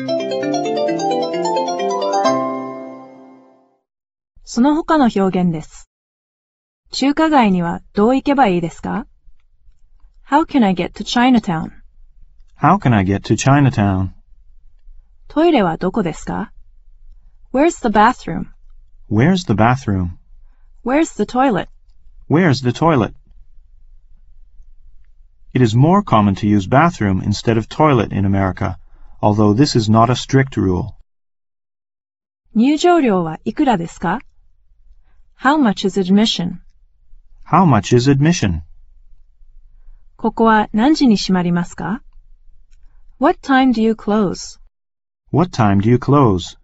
その他の表現です。中華街にはどう行けばいいですか？ How can I get to Chinatown? How can I get to Chinatown? トイレはどこですか？ Where's the bathroom? Where's the bathroom? Where's the toilet? Where's the toilet? It is more common to use bathroom instead of toilet in America, although this is not a strict rule. 入場料はいくらですか？ How much is admission? How much is admission? ここは何時に閉まりますか？ What time do you close? What time do you close?